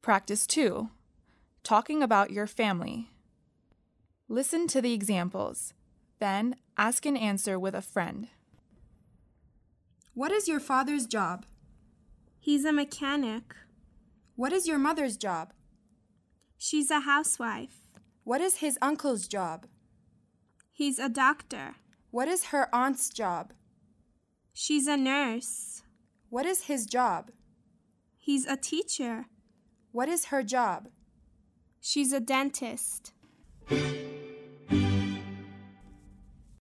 Practice 2. Talking about your family. Listen to the examples. Then ask and answer with a friend. What is your father's job? He's a mechanic. What is your mother's job? She's a housewife. What is his uncle's job? He's a doctor. What is her aunt's job? She's a nurse. What is his job? He's a teacher. What is her job? She's a dentist.